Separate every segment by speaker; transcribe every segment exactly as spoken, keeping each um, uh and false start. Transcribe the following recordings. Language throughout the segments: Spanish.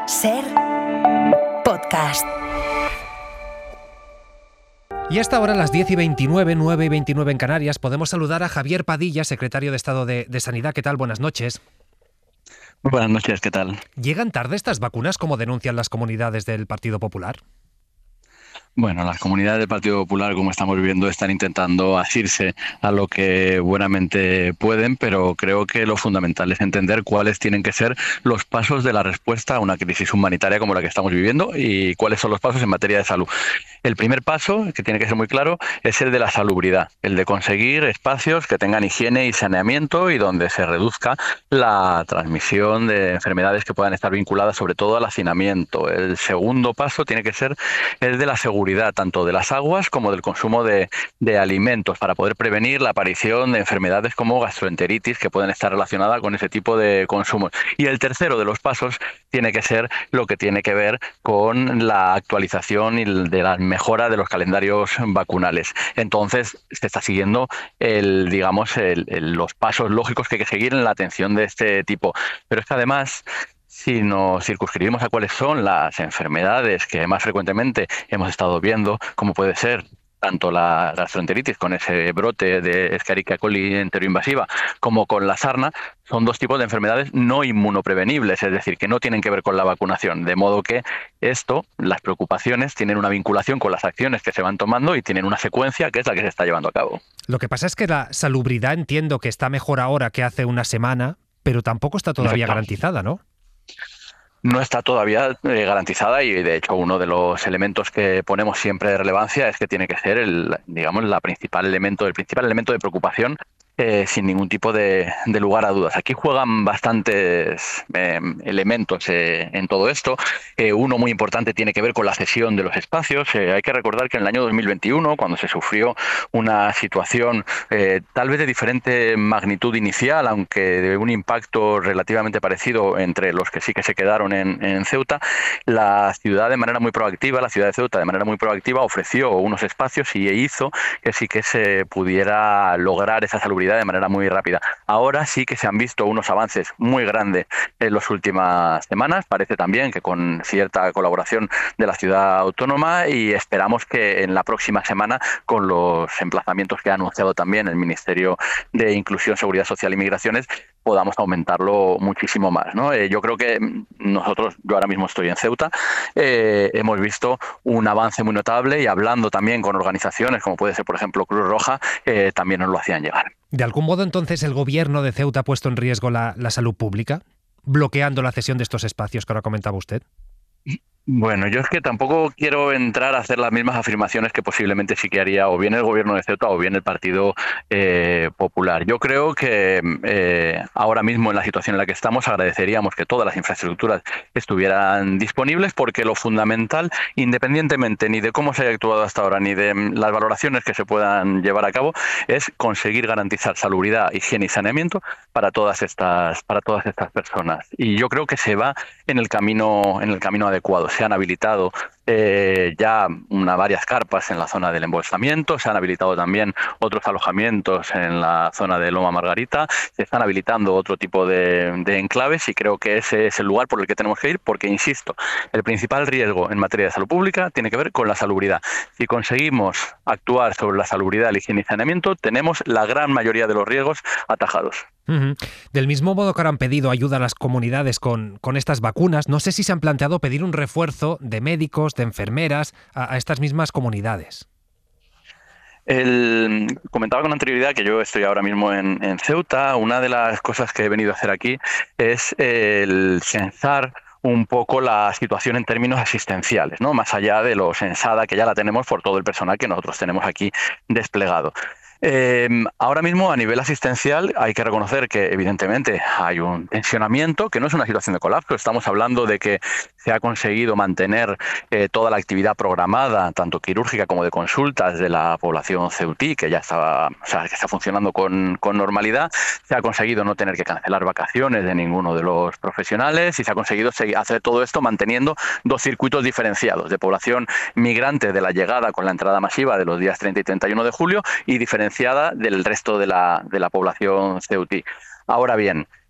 Speaker 1: Ser podcast.
Speaker 2: Y hasta ahora, a las diez y veintinueve, nueve y veintinueve en Canarias, podemos saludar a Javier Padilla, secretario de Estado de, de Sanidad. ¿Qué tal? Buenas noches.
Speaker 3: Muy buenas noches, ¿qué tal?
Speaker 2: ¿Llegan tarde estas vacunas, como denuncian las comunidades del Partido Popular?
Speaker 3: Bueno, las comunidades del Partido Popular, como estamos viendo, están intentando asirse a lo que buenamente pueden, pero creo que lo fundamental es entender cuáles tienen que ser los pasos de la respuesta a una crisis humanitaria como la que estamos viviendo y cuáles son los pasos en materia de salud. El primer paso, que tiene que ser muy claro, es el de la salubridad, el de conseguir espacios que tengan higiene y saneamiento y donde se reduzca la transmisión de enfermedades que puedan estar vinculadas sobre todo al hacinamiento. El segundo paso tiene que ser el de la seguridad, tanto de las aguas como del consumo de, de alimentos, para poder prevenir la aparición de enfermedades como gastroenteritis que pueden estar relacionadas con ese tipo de consumo. Y el tercero de los pasos tiene que ser lo que tiene que ver con la actualización y de la mejora de los calendarios vacunales. Entonces se está siguiendo el, digamos, el, el, los pasos lógicos que hay que seguir en la atención de este tipo. Pero es que además, si nos circunscribimos a cuáles son las enfermedades que más frecuentemente hemos estado viendo, como puede ser tanto la gastroenteritis con ese brote de Escherichia coli enteroinvasiva como con la sarna, son dos tipos de enfermedades no inmunoprevenibles, es decir, que no tienen que ver con la vacunación. De modo que esto, las preocupaciones, tienen una vinculación con las acciones que se van tomando y tienen una secuencia que es la que se está llevando a cabo.
Speaker 2: Lo que pasa es que la salubridad entiendo que está mejor ahora que hace una semana, pero tampoco está todavía
Speaker 3: Perfecto.
Speaker 2: garantizada, ¿no?
Speaker 3: No está todavía eh, garantizada y, de hecho, uno de los elementos que ponemos siempre de relevancia es que tiene que ser el, digamos, la principal elemento, el principal elemento de preocupación, eh, sin ningún tipo de, de lugar a dudas. Aquí juegan bastantes eh, elementos eh, en todo esto. Eh, uno muy importante tiene que ver con la cesión de los espacios. Eh, hay que recordar que en el año dos mil veintiuno, cuando se sufrió una situación eh, tal vez de diferente magnitud inicial, aunque de un impacto relativamente parecido entre los que sí que se quedaron en, en Ceuta, la ciudad de manera muy proactiva, la ciudad de Ceuta de manera muy proactiva ofreció unos espacios y hizo que sí que se pudiera lograr esa salubridad de manera muy rápida. Ahora sí que se han visto unos avances muy grandes en las últimas semanas. Parece también que con cierta colaboración de la ciudad autónoma, y esperamos que en la próxima semana, con los emplazamientos que ha anunciado también el Ministerio de Inclusión, Seguridad Social y Migraciones, podamos aumentarlo muchísimo más, ¿no? Eh, yo creo que nosotros, yo ahora mismo estoy en Ceuta, eh, hemos visto un avance muy notable, y hablando también con organizaciones como puede ser, por ejemplo, Cruz Roja, eh, también nos lo hacían llegar.
Speaker 2: ¿De algún modo, entonces, el gobierno de Ceuta ha puesto en riesgo la, la salud pública, bloqueando la cesión de estos espacios que ahora comentaba usted?
Speaker 3: Bueno, yo es que tampoco quiero entrar a hacer las mismas afirmaciones que posiblemente sí que haría o bien el gobierno de Ceuta o bien el Partido eh, Popular. Yo creo que eh, ahora mismo, en la situación en la que estamos, agradeceríamos que todas las infraestructuras estuvieran disponibles, porque lo fundamental, independientemente ni de cómo se haya actuado hasta ahora ni de las valoraciones que se puedan llevar a cabo, es conseguir garantizar salubridad, higiene y saneamiento para todas estas, para todas estas personas. Y yo creo que se va en el camino, en el camino adecuado. Se han habilitado eh, ya una, varias carpas en la zona del embolsamiento, se han habilitado también otros alojamientos en la zona de Loma Margarita, se están habilitando otro tipo de, de enclaves, y creo que ese es el lugar por el que tenemos que ir, porque, insisto, el principal riesgo en materia de salud pública tiene que ver con la salubridad. Si conseguimos actuar sobre la salubridad, el higiene y saneamiento, tenemos la gran mayoría de los riesgos atajados.
Speaker 2: Uh-huh. Del mismo modo que ahora han pedido ayuda a las comunidades con, con estas vacunas, no sé si se han planteado pedir un refuerzo de médicos, de enfermeras, a, a estas mismas comunidades.
Speaker 3: El, comentaba con anterioridad que yo estoy ahora mismo en, en Ceuta. Una de las cosas que he venido a hacer aquí es el censar un poco la situación en términos asistenciales, ¿no? Más allá de lo censada que ya la tenemos por todo el personal que nosotros tenemos aquí desplegado. Eh, ahora mismo, a nivel asistencial, hay que reconocer que evidentemente hay un tensionamiento, que no es una situación de colapso. Estamos hablando de que se ha conseguido mantener eh, toda la actividad programada, tanto quirúrgica como de consultas, de la población ceutí, que ya estaba, o sea, que está funcionando con, con normalidad. Se ha conseguido no tener que cancelar vacaciones de ninguno de los profesionales, y se ha conseguido hacer todo esto manteniendo dos circuitos diferenciados, de población migrante de la llegada con la entrada masiva de los días treinta y treinta y uno de julio, y diferenciada del resto de la, de la población ceutí. Ahora bien,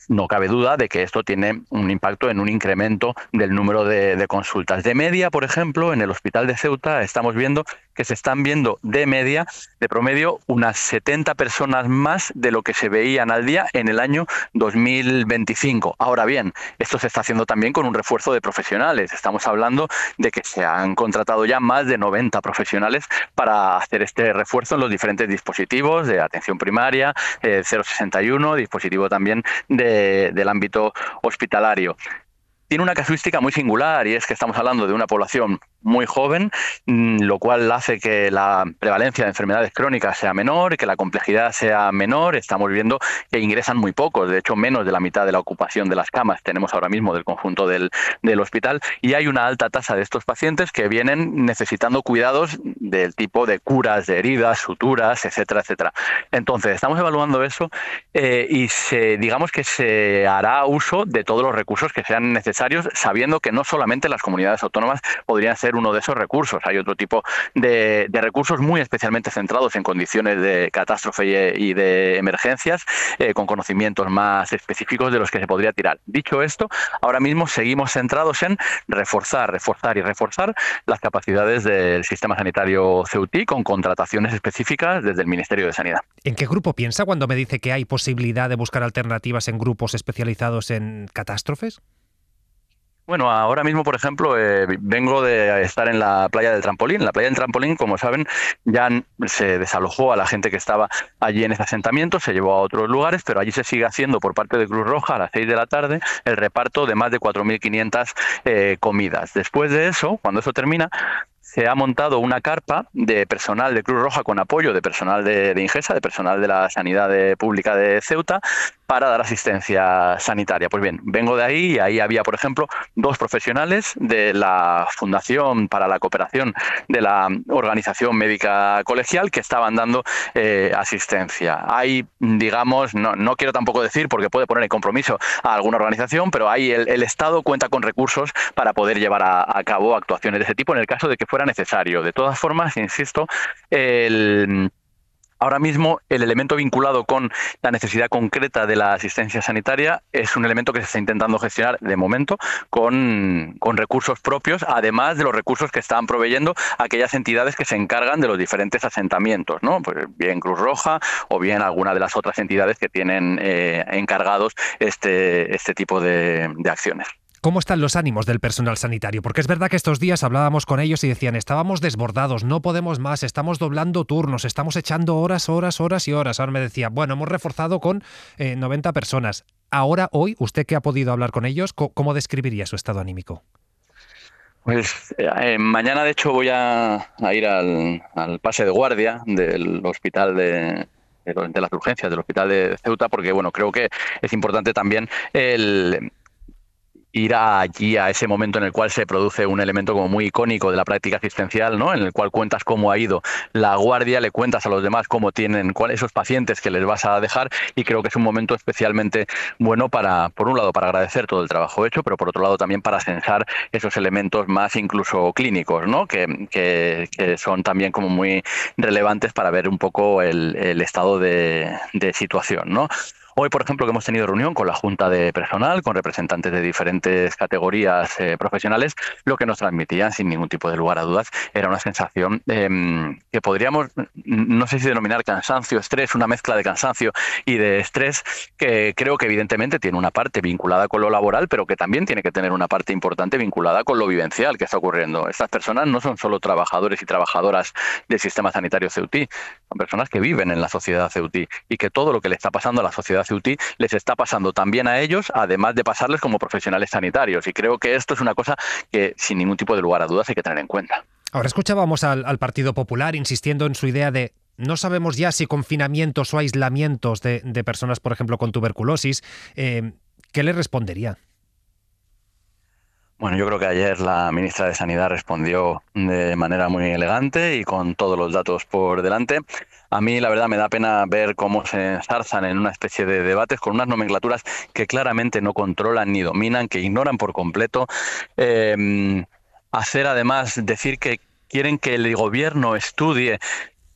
Speaker 3: no cabe duda de que esto tiene un impacto en un incremento del número de, de consultas. De media, por ejemplo, en el hospital de Ceuta estamos viendo que se están viendo de media, de promedio, unas setenta personas más de lo que se veían al día en el año dos mil veinticinco. Ahora bien, esto se está haciendo también con un refuerzo de profesionales. Estamos hablando de que se han contratado ya más de noventa profesionales para hacer este refuerzo en los diferentes dispositivos de atención primaria, eh, cero sesenta y uno, dispositivo también de, del ámbito hospitalario. Tiene una casuística muy singular y es que estamos hablando de una población muy joven, lo cual hace que la prevalencia de enfermedades crónicas sea menor y que la complejidad sea menor. Estamos viendo que ingresan muy pocos, de hecho menos de la mitad de la ocupación de las camas tenemos ahora mismo del conjunto del, del hospital, y hay una alta tasa de estos pacientes que vienen necesitando cuidados del tipo de curas de heridas, suturas, etcétera, etcétera. Entonces, estamos evaluando eso eh, y se, digamos que se hará uso de todos los recursos que sean necesarios, sabiendo que no solamente las comunidades autónomas podrían ser uno de esos recursos. Hay otro tipo de, de recursos muy especialmente centrados en condiciones de catástrofe y, y de emergencias, eh, con conocimientos más específicos de los que se podría tirar. Dicho esto, ahora mismo seguimos centrados en reforzar, reforzar y reforzar las capacidades del sistema sanitario ceutí con contrataciones específicas desde el Ministerio de Sanidad.
Speaker 2: ¿En qué grupo piensa cuando me dice que hay posibilidad de buscar alternativas en grupos especializados en catástrofes?
Speaker 3: Bueno, ahora mismo, por ejemplo, eh, vengo de estar en la playa del Trampolín. En la playa del Trampolín, como saben, ya se desalojó a la gente que estaba allí en ese asentamiento, se llevó a otros lugares, pero allí se sigue haciendo por parte de Cruz Roja a las seis de la tarde el reparto de más de cuatro mil quinientas eh, comidas. Después de eso, cuando eso termina, se ha montado una carpa de personal de Cruz Roja con apoyo de personal de, de Ingesa, de personal de la Sanidad de, Pública de Ceuta, para dar asistencia sanitaria. Pues bien, vengo de ahí y ahí había, por ejemplo, dos profesionales de la Fundación para la Cooperación de la Organización Médica Colegial que estaban dando eh, asistencia. Hay, digamos, no, no quiero tampoco decir porque puede poner en compromiso a alguna organización, pero ahí el, el Estado cuenta con recursos para poder llevar a, a cabo actuaciones de ese tipo en el caso de que fuera necesario. De todas formas, insisto, el... Ahora mismo el elemento vinculado con la necesidad concreta de la asistencia sanitaria es un elemento que se está intentando gestionar de momento con, con recursos propios, además de los recursos que están proveyendo aquellas entidades que se encargan de los diferentes asentamientos, ¿no? Pues bien Cruz Roja o bien alguna de las otras entidades que tienen eh, encargados este, este tipo de, de acciones.
Speaker 2: ¿Cómo están los ánimos del personal sanitario? Porque es verdad que estos días hablábamos con ellos y decían, estábamos desbordados, no podemos más, estamos doblando turnos, estamos echando horas, horas, horas y horas. Ahora me decía, bueno, hemos reforzado con eh, noventa personas. Ahora, hoy, usted que ha podido hablar con ellos, ¿cómo describiría su estado anímico?
Speaker 3: Pues eh, mañana, de hecho, voy a, a ir al, al pase de guardia del hospital de... de las urgencias del hospital de Ceuta, porque bueno, creo que es importante también el ir allí a ese momento en el cual se produce un elemento como muy icónico de la práctica asistencial, ¿no? En el cual cuentas cómo ha ido la guardia, le cuentas a los demás cómo tienen, cuáles esos pacientes que les vas a dejar, y creo que es un momento especialmente bueno para, por un lado, para agradecer todo el trabajo hecho, pero por otro lado también para censar esos elementos más incluso clínicos, ¿no? Que, que, que son también como muy relevantes para ver un poco el, el estado de, de situación, ¿no? Hoy, por ejemplo, que hemos tenido reunión con la Junta de Personal, con representantes de diferentes categorías eh, profesionales, lo que nos transmitían, sin ningún tipo de lugar a dudas, era una sensación eh, que podríamos, no sé si denominar cansancio, estrés, una mezcla de cansancio y de estrés, que creo que evidentemente tiene una parte vinculada con lo laboral, pero que también tiene que tener una parte importante vinculada con lo vivencial que está ocurriendo. Estas personas no son solo trabajadores y trabajadoras del sistema sanitario ceutí, son personas que viven en la sociedad ceutí y que todo lo que le está pasando a la sociedad ceutí les está pasando también a ellos, además de pasarles como profesionales sanitarios. Y creo que esto es una cosa que, sin ningún tipo de lugar a dudas, hay que tener en cuenta.
Speaker 2: Ahora escuchábamos al, al Partido Popular insistiendo en su idea de no sabemos ya si confinamientos o aislamientos de, de personas, por ejemplo, con tuberculosis. Eh, ¿Qué le respondería?
Speaker 3: Bueno, yo creo que ayer la ministra de Sanidad respondió de manera muy elegante y con todos los datos por delante. A mí, la verdad, me da pena ver cómo se enzarzan en una especie de debates con unas nomenclaturas que claramente no controlan ni dominan, que ignoran por completo. Eh, hacer, además, decir que quieren que el gobierno estudie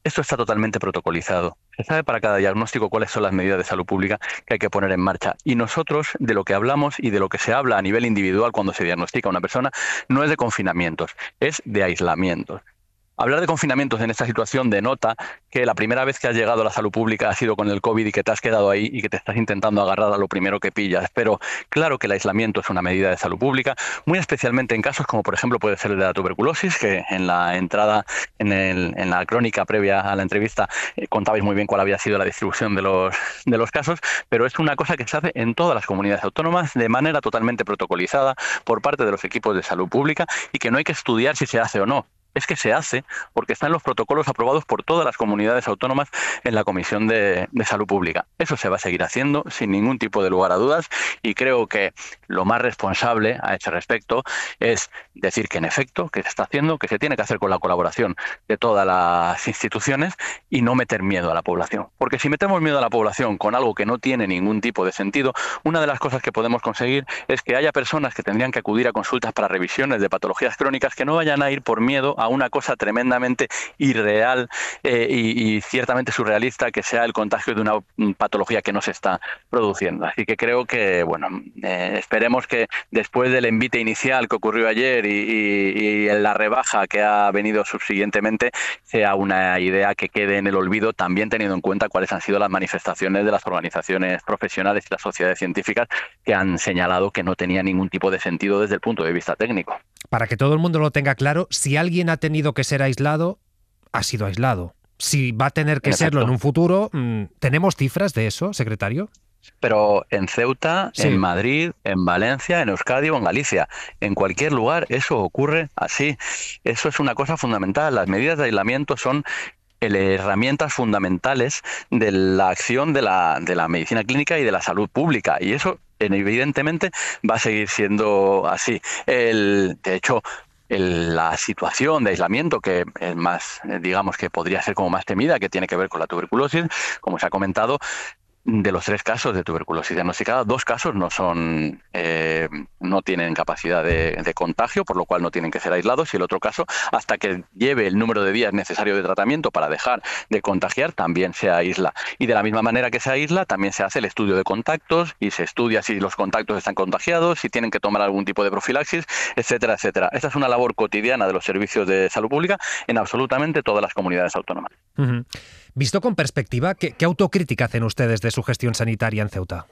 Speaker 3: Esto está totalmente protocolizado. Se sabe para cada diagnóstico cuáles son las medidas de salud pública que hay que poner en marcha. Y nosotros, de lo que hablamos y de lo que se habla a nivel individual cuando se diagnostica a una persona, no es de confinamientos, es de aislamientos. Hablar de confinamientos en esta situación denota que la primera vez que has llegado a la salud pública ha sido con el COVID y que te has quedado ahí y que te estás intentando agarrar a lo primero que pillas. Pero claro que el aislamiento es una medida de salud pública, muy especialmente en casos como por ejemplo puede ser el de la tuberculosis, que en la entrada, en, el, en la crónica previa a la entrevista eh, contabais muy bien cuál había sido la distribución de los, de los casos, pero es una cosa que se hace en todas las comunidades autónomas de manera totalmente protocolizada por parte de los equipos de salud pública y que no hay que estudiar si se hace o no. Es que se hace porque están los protocolos aprobados por todas las comunidades autónomas en la Comisión de, de Salud Pública. Eso se va a seguir haciendo sin ningún tipo de lugar a dudas y creo que lo más responsable a ese respecto es decir que en efecto, que se está haciendo, que se tiene que hacer con la colaboración de todas las instituciones y no meter miedo a la población. Porque si metemos miedo a la población con algo que no tiene ningún tipo de sentido, una de las cosas que podemos conseguir es que haya personas que tendrían que acudir a consultas para revisiones de patologías crónicas que no vayan a ir por miedo a a una cosa tremendamente irreal eh, y, y ciertamente surrealista que sea el contagio de una patología que no se está produciendo. Así que creo que, bueno, eh, esperemos que después del envite inicial que ocurrió ayer y, y, y la rebaja que ha venido subsiguientemente sea una idea que quede en el olvido, también teniendo en cuenta cuáles han sido las manifestaciones de las organizaciones profesionales y las sociedades científicas que han señalado que no tenía ningún tipo de sentido desde el punto de vista técnico.
Speaker 2: Para que todo el mundo lo tenga claro, si alguien ha tenido que ser aislado, ha sido aislado. Si va a tener que serlo en un futuro, ¿tenemos cifras de eso, secretario?
Speaker 3: Pero en Ceuta,
Speaker 2: sí.
Speaker 3: en Madrid, en Valencia, en Euskadi o en Galicia, en cualquier lugar eso ocurre así. Eso es una cosa fundamental. Las medidas de aislamiento son herramientas fundamentales de la acción de la, de la medicina clínica y de la salud pública. Y eso evidentemente va a seguir siendo así. El, de hecho, el, la situación de aislamiento que es más, digamos que podría ser como más temida, que tiene que ver con la tuberculosis, como se ha comentado, de los tres casos de tuberculosis diagnosticada, dos casos no son, eh, no tienen capacidad de, de contagio, por lo cual no tienen que ser aislados, y el otro caso, hasta que lleve el número de días necesario de tratamiento para dejar de contagiar, también se aísla. Y de la misma manera que se aísla, también se hace el estudio de contactos y se estudia si los contactos están contagiados, si tienen que tomar algún tipo de profilaxis, etcétera, etcétera. Esta es una labor cotidiana de los servicios de salud pública en absolutamente todas las comunidades autónomas.
Speaker 2: Uh-huh. Visto con perspectiva, ¿qué, qué autocrítica hacen ustedes de su gestión sanitaria en Ceuta?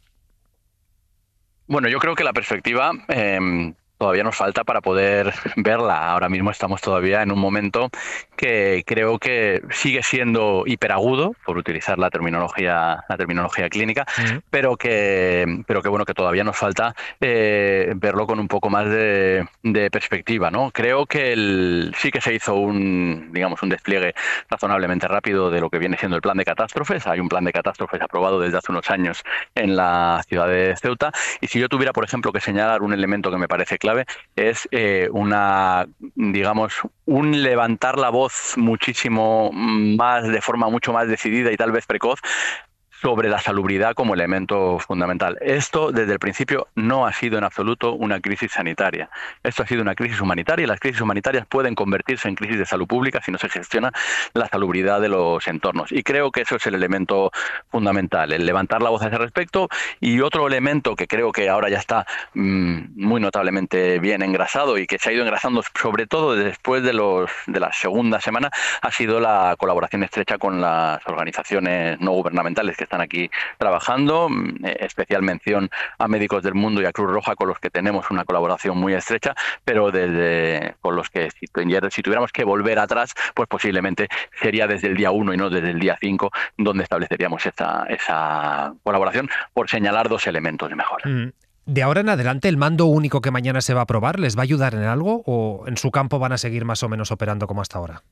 Speaker 3: Bueno, yo creo que la perspectiva eh, todavía nos falta para poder verla. Ahora mismo estamos todavía en un momento que creo que sigue siendo hiperagudo, por utilizar la terminología, la terminología clínica, uh-huh. pero que, pero que bueno, que todavía nos falta eh, verlo con un poco más de, de perspectiva, ¿no? Creo que el, sí que se hizo un, digamos, un despliegue razonablemente rápido de lo que viene siendo el plan de catástrofes. Hay un plan de catástrofes aprobado desde hace unos años en la ciudad de Ceuta. Y si yo tuviera, por ejemplo, que señalar un elemento que me parece clave, es eh, una, digamos, un levantar la voz muchísimo más, de forma mucho más decidida y tal vez precoz, sobre la salubridad como elemento fundamental. Esto, desde el principio, no ha sido en absoluto una crisis sanitaria. Esto ha sido una crisis humanitaria y las crisis humanitarias pueden convertirse en crisis de salud pública si no se gestiona la salubridad de los entornos. Y creo que eso es el elemento fundamental, el levantar la voz a ese respecto. Y otro elemento que creo que ahora ya está mmm, muy notablemente bien engrasado y que se ha ido engrasando sobre todo después de, los, de la segunda semana, ha sido la colaboración estrecha con las organizaciones no gubernamentales que están aquí trabajando, especial mención a Médicos del Mundo y a Cruz Roja, con los que tenemos una colaboración muy estrecha, pero desde con los que si, si tuviéramos que volver atrás, pues posiblemente sería desde el día uno y no desde el día cinco donde estableceríamos esa, esa colaboración, por señalar dos elementos de mejora.
Speaker 2: Mm. ¿De ahora en adelante el mando único que mañana se va a aprobar les va a ayudar en algo o en su campo van a seguir más o menos operando como hasta ahora?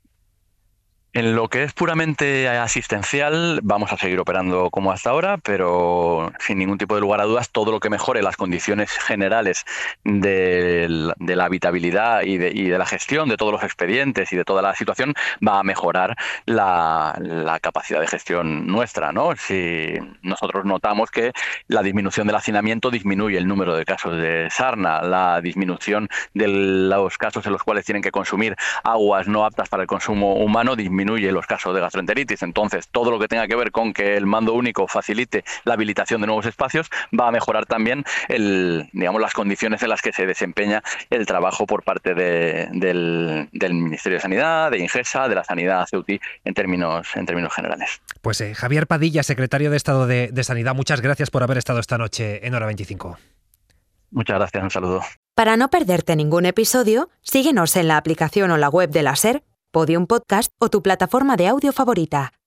Speaker 3: En lo que es puramente asistencial, vamos a seguir operando como hasta ahora, pero sin ningún tipo de lugar a dudas, todo lo que mejore las condiciones generales de, de la habitabilidad y de, y de la gestión de todos los expedientes y de toda la situación va a mejorar la, la capacidad de gestión nuestra, ¿no? Si nosotros notamos que la disminución del hacinamiento disminuye el número de casos de sarna, la disminución de los casos en los cuales tienen que consumir aguas no aptas para el consumo humano disminuye disminuye los casos de gastroenteritis. Entonces, todo lo que tenga que ver con que el mando único facilite la habilitación de nuevos espacios va a mejorar también el, digamos, las condiciones en las que se desempeña el trabajo por parte de, del, del Ministerio de Sanidad, de Ingesa, de la sanidad Ceuti en términos, en términos generales.
Speaker 2: Pues eh, Javier Padilla, secretario de Estado de, de Sanidad, muchas gracias por haber estado esta noche en Hora veinticinco.
Speaker 3: Muchas gracias, un saludo.
Speaker 1: Para no perderte ningún episodio, síguenos en la aplicación o la web de la SER, Podium Podcast o tu plataforma de audio favorita.